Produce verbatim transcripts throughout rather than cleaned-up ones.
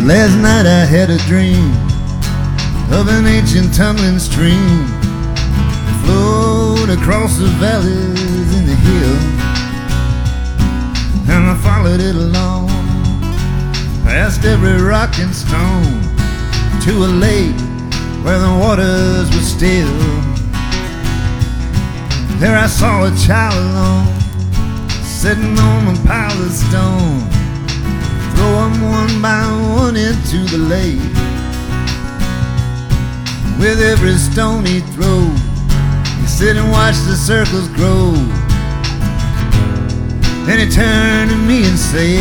Last night I had a dream of an ancient tumbling stream that flowed across the valleys in the hill, and I followed it along past every rock and stone to a lake where the waters were still. There I saw a child alone sitting on a pile of stone, throw them one by one into the lake. With every stone he threw, he sit and watch the circles grow. Then he turned to me and say,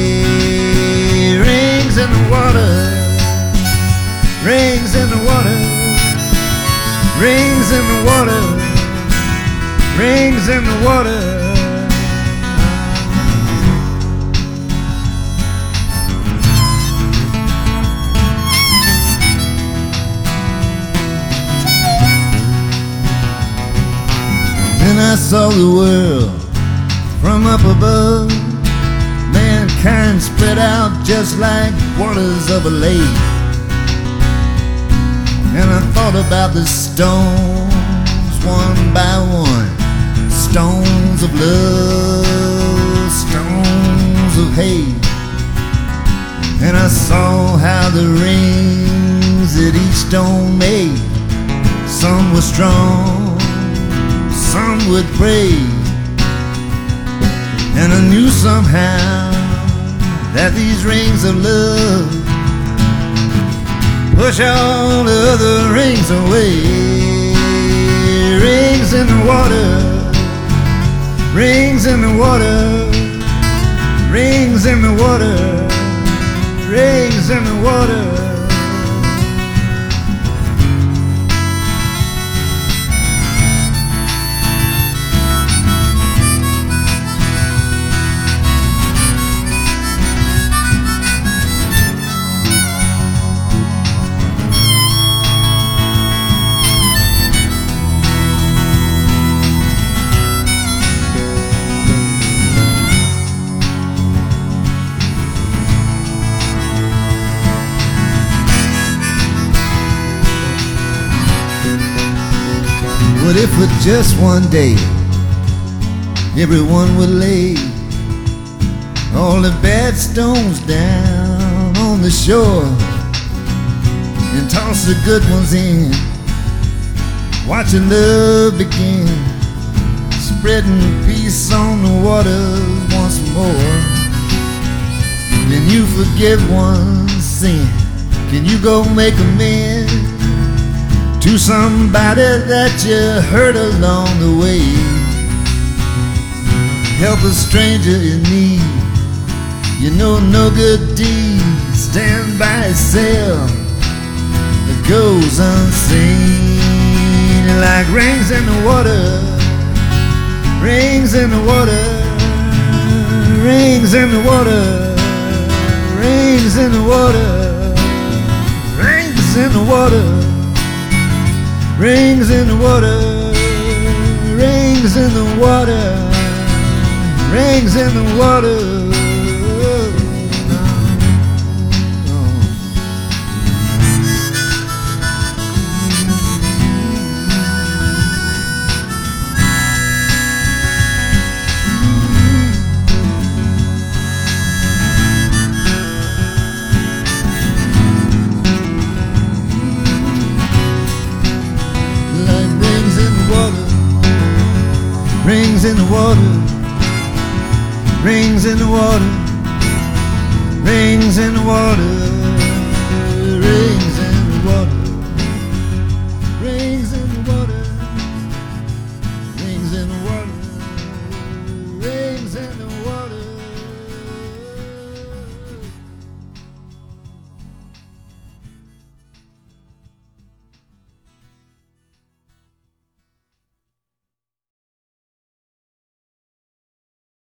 rings in the water, rings in the water, rings in the water, rings in the water. Then I saw the world from up above, mankind spread out just like waters of a lake. And I thought about the stones one by one, stones of love, stones of hate. And I saw how the rings that each stone made, some were strong, some would break. And I knew somehow that these rings of love push all the other rings away. Rings in the water, rings in the water, rings in the water, rings in the water. What if for just one day everyone would lay all the bad stones down on the shore and toss the good ones in, watching love begin, spreading peace on the waters once more. Can you forgive one sin? Can you go make amends to somebody that you hurt along the way? Help a stranger in need, you know no good deed stand by itself, it goes unseen. Like rings in the water, rings in the water, rings in the water, rings in the water, rings in the water, rings in the water, rings in the water, rings in the water. Rings in the water, rings in the water, rings in the water.